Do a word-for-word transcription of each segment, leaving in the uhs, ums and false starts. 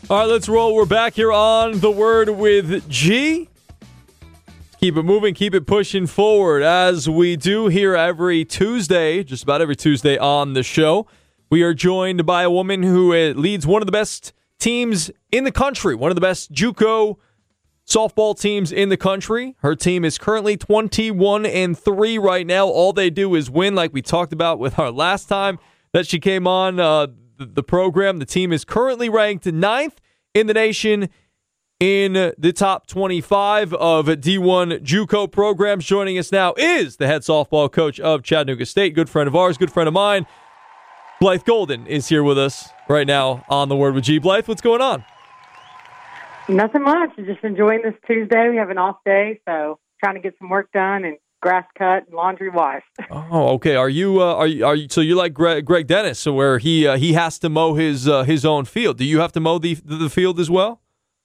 All right, let's roll. We're back here on The Word with G. Keep it moving, keep it pushing forward as we do here every Tuesday, just about every Tuesday on the show. We are joined by a woman who leads one of the best teams in the country, one of the best JUCO softball teams in the country. Her team is currently twenty-one and three right now. All they do is win, like we talked about with our last time that she came on uh, the, the program. The team is currently ranked ninth in the nation in the top twenty-five of D one JUCO programs. Joining us now is the head softball coach of Chattanooga State, good friend of ours, good friend of mine. Blythe Golden is here with us right now on The Word with G. Blythe, what's going on? Nothing much. Just enjoying this Tuesday. We have an off day, so trying to get some work done and grass cut and laundry washed. Oh, okay. Are you uh, are you are you so you're like Greg, Greg Dennis, so where he uh, he has to mow his uh, his own field? Do you have to mow the the field as well?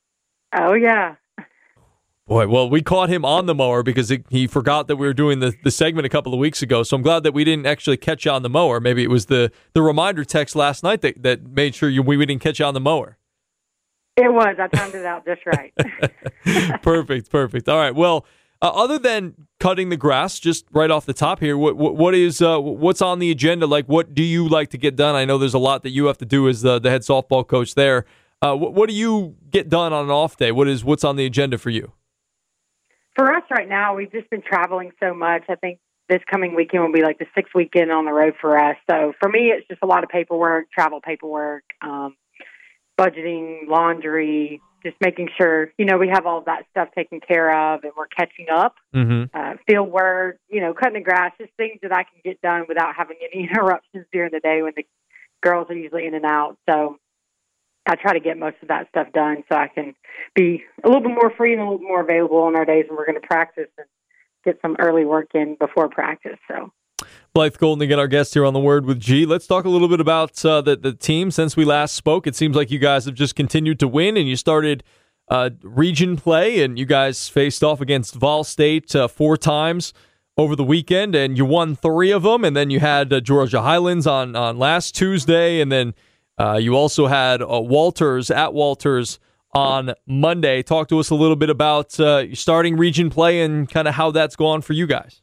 Oh yeah. Boy, well, we caught him on the mower because it, he forgot that we were doing the, the segment a couple of weeks ago. So I'm glad that we didn't actually catch you on the mower. Maybe it was the, the reminder text last night that, that made sure you, we didn't catch you on the mower. It was. I timed it out just right. Perfect, perfect. All right. Well, uh, other than cutting the grass, just right off the top here, what what, what is uh, what's on the agenda? Like, what do you like to get done? I know there's a lot that you have to do as the, the head softball coach there. Uh, what, what do you get done on an off day? What is what's on the agenda for you? For us right now, we've just been traveling so much. I think this coming weekend will be like the sixth weekend on the road for us. So for me, it's just a lot of paperwork, travel paperwork, um, budgeting, laundry, just making sure, you know, we have all of that stuff taken care of and we're catching up. Mm-hmm. Uh, field work, you know, cutting the grass, just things that I can get done without having any interruptions during the day when the girls are usually in and out. So I try to get most of that stuff done so I can be a little bit more free and a little bit more available on our days when we're going to practice and get some early work in before practice. So, Blythe Golden, again, our guest here on The Word with G. Let's talk a little bit about uh, the, the team. Since we last spoke, it seems like you guys have just continued to win, and you started uh, region play, and you guys faced off against Vol State uh, four times over the weekend, and you won three of them, and then you had uh, Georgia Highlands on, on last Tuesday, and then Uh, you also had uh, Walters at Walters on Monday. Talk to us a little bit about uh, starting region play and kind of how that's gone for you guys.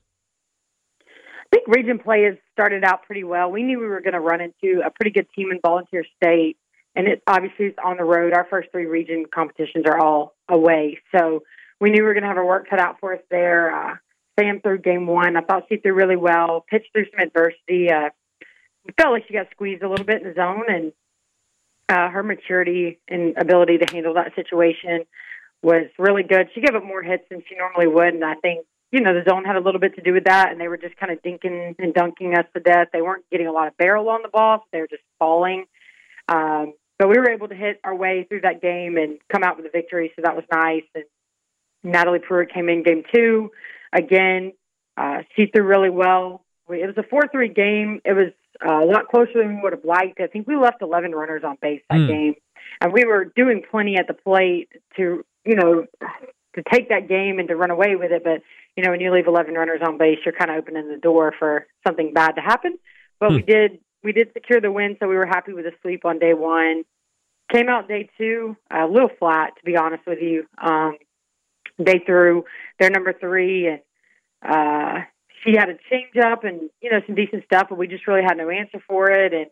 I think region play has started out pretty well. We knew we were going to run into a pretty good team in Volunteer State, and it obviously is on the road. Our first three region competitions are all away, so we knew we were going to have our work cut out for us there. Uh, Sam threw game one. I thought she threw really well, pitched through some adversity. Uh, we felt like she got squeezed a little bit in the zone, and Uh, her maturity and ability to handle that situation was really good. She gave up more hits than she normally would, and I think, you know, the zone had a little bit to do with that, and they were just kind of dinking and dunking us to death. They weren't getting a lot of barrel on the ball, so they were just falling. Um, but we were able to hit our way through that game and come out with a victory, so that was nice. And Natalie Pruitt came in game two. Again, uh, she threw really well. It was a four three game. It was Uh, a lot closer than we would have liked. I think we left eleven runners on base that mm. game, and we were doing plenty at the plate to, you know, to take that game and to run away with it. But, you know, when you leave eleven runners on base, you're kind of opening the door for something bad to happen. But mm. we did, we did secure the win, so we were happy with the sweep on day one. Came out day two, a little flat, to be honest with you. Um, they threw their number three, and, uh, she had a change up and, you know, some decent stuff, but we just really had no answer for it. And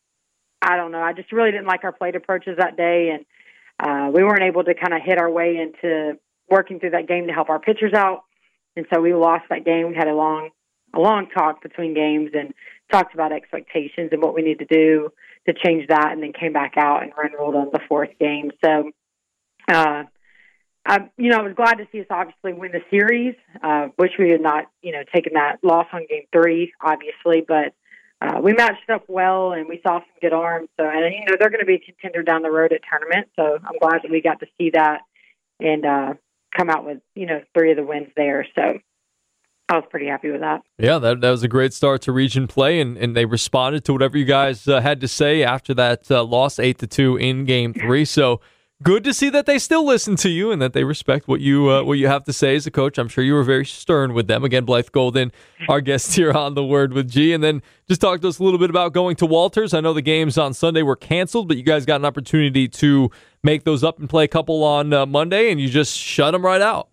I don't know. I just really didn't like our plate approaches that day. And uh, we weren't able to kind of hit our way into working through that game to help our pitchers out. And so we lost that game. We had a long, a long talk between games and talked about expectations and what we need to do to change that, and then came back out and run ruled on the fourth game. So, uh, I, you know, I was glad to see us obviously win the series. Uh, wish we had not, you know, taken that loss on game three, obviously, but uh, we matched up well and we saw some good arms. So, and you know, they're going to be a contender down the road at tournament. So I'm glad that we got to see that and uh, come out with, you know, three of the wins there. So I was pretty happy with that. Yeah, that that was a great start to region play, and, and they responded to whatever you guys uh, had to say after that uh, loss eight to two in game three. So good to see that they still listen to you and that they respect what you uh, what you have to say as a coach. I'm sure you were very stern with them. Again, Blythe Golden, our guest here on The Word with G. And then just talk to us a little bit about going to Walters. I know the games on Sunday were canceled, but you guys got an opportunity to make those up and play a couple on uh, Monday, and you just shut them right out.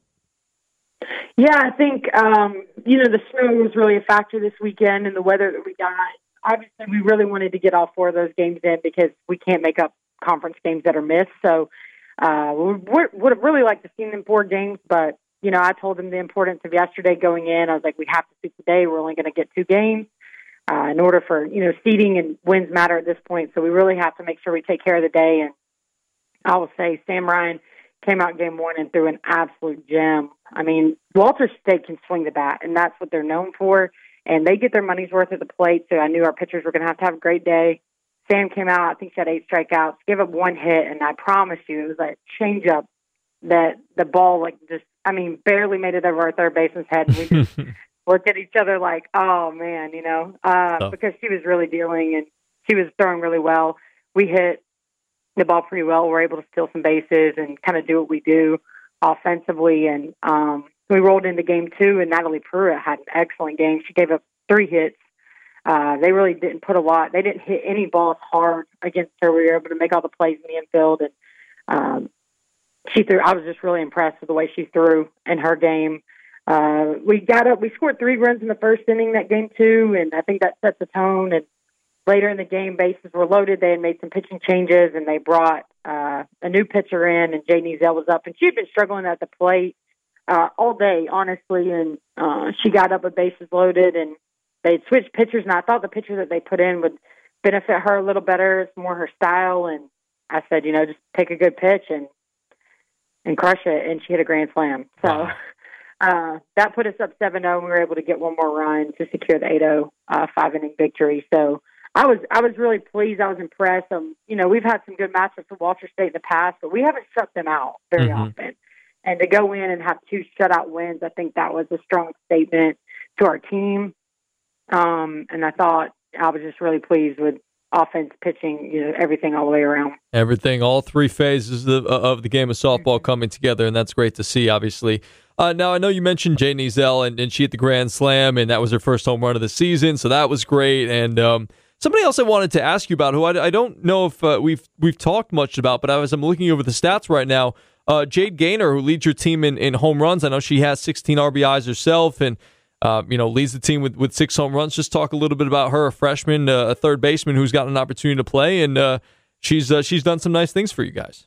Yeah, I think, um, you know, the snow was really a factor this weekend and the weather that we got. Obviously, we really wanted to get all four of those games in because we can't make up conference games that are missed. So uh, we would have really liked to see them four games, but, you know, I told them the importance of yesterday going in. I was like, we have to see today. We're only going to get two games uh, in order for, you know, seeding and wins matter at this point. So we really have to make sure we take care of the day. And I will say Sam Ryan came out game one and threw an absolute gem. I mean, Walters State can swing the bat, and that's what they're known for. And they get their money's worth at the plate, so I knew our pitchers were going to have to have a great day. Sam came out, I think she had eight strikeouts, gave up one hit, and I promise you, it was like change up that the ball, like, just, I mean, barely made it over our third baseman's head. And we just looked at each other like, oh, man, you know, uh, oh. because she was really dealing, and she was throwing really well. We hit the ball pretty well. We were able to steal some bases and kind of do what we do offensively, and um, we rolled into game two, and Natalie Pruitt had an excellent game. She gave up three hits. Uh, they really didn't put a lot. They didn't hit any balls hard against her. We were able to make all the plays in the infield, and um, she threw. I was just really impressed with the way she threw in her game. Uh, we got up. We scored three runs in the first inning that game too, and I think that set the tone. And later in the game, bases were loaded. They had made some pitching changes, and they brought uh, a new pitcher in, and Jay Nezel was up, and she had been struggling at the plate uh, all day, honestly, and uh, she got up with bases loaded, and they switched pitchers, and I thought the pitcher that they put in would benefit her a little better. It's more her style, and I said, you know, just take a good pitch and and crush it, and she hit a grand slam. So wow. uh, that put us up seven oh, and we were able to get one more run to secure the eight oh uh, five-inning victory. So I was I was really pleased. I was impressed. Um, you know, we've had some good matchups with Walters State in the past, but we haven't shut them out very mm-hmm. often. And to go in and have two shutout wins, I think that was a strong statement to our team. Um, and I thought I was just really pleased with offense, pitching, you know, everything all the way around. Everything, all three phases of, of the game of softball mm-hmm. coming together, and that's great to see, obviously. Uh, now, I know you mentioned Jay Nezel, and, and she hit the grand slam, and that was her first home run of the season, so that was great. And um, somebody else I wanted to ask you about, who I, I don't know if uh, we've we've talked much about, but as I'm looking over the stats right now, uh, Jade Gaynor, who leads your team in, in home runs. I know she has sixteen R B Is herself, and uh, you know leads the team with, with six home runs. Just talk a little bit about her, a freshman, uh, a third baseman who's gotten an opportunity to play, and uh, she's uh, she's done some nice things for you guys.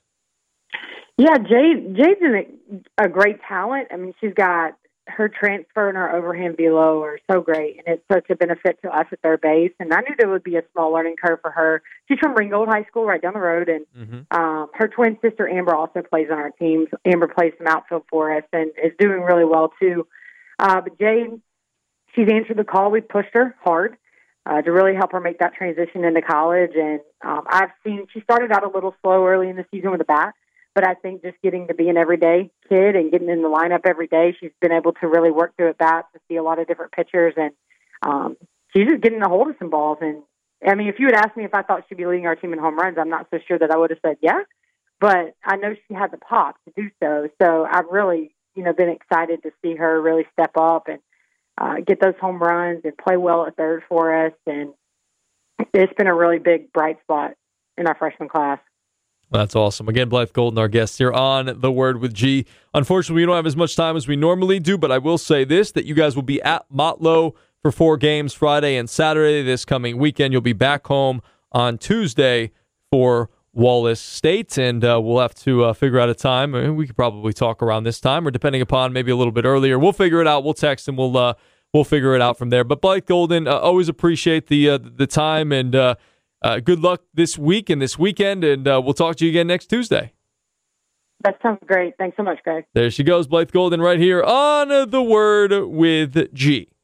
Yeah, Jade Jade's a, a great talent. I mean, she's got her transfer and her overhand velo are so great, and it's such a benefit to us at third base. And I knew there would be a small learning curve for her. She's from Ringgold High School right down the road, and mm-hmm. um, her twin sister Amber also plays on our team. Amber plays some outfield for us and is doing really well too. Uh, but Jade, she's answered the call. We pushed her hard uh, to really help her make that transition into college. And um, I've seen she started out a little slow early in the season with a bat. But I think just getting to be an everyday kid and getting in the lineup every day, she's been able to really work through at bats and see a lot of different pitchers. And um, she's just getting a hold of some balls. And, I mean, if you had asked me if I thought she'd be leading our team in home runs, I'm not so sure that I would have said yeah. But I know she had the pop to do so. So I've really, you know, been excited to see her really step up and uh, get those home runs and play well at third for us. And it's been a really big bright spot in our freshman class. That's awesome. Again, Blythe Golden, our guest here on The Word with G. Unfortunately, we don't have as much time as we normally do, but I will say this, that you guys will be at Motlow for four games, Friday and Saturday this coming weekend. You'll be back home on Tuesday for Wallace State, and uh, we'll have to uh, figure out a time. I mean, we could probably talk around this time, or depending upon maybe a little bit earlier. We'll figure it out. We'll text, and we'll uh, we'll figure it out from there. But Blythe Golden, uh, always appreciate the uh, the time, and uh, Uh, good luck this week and this weekend, and uh, we'll talk to you again next Tuesday. That sounds great. Thanks so much, Greg. There she goes, Blythe Golden, right here on The Word with G.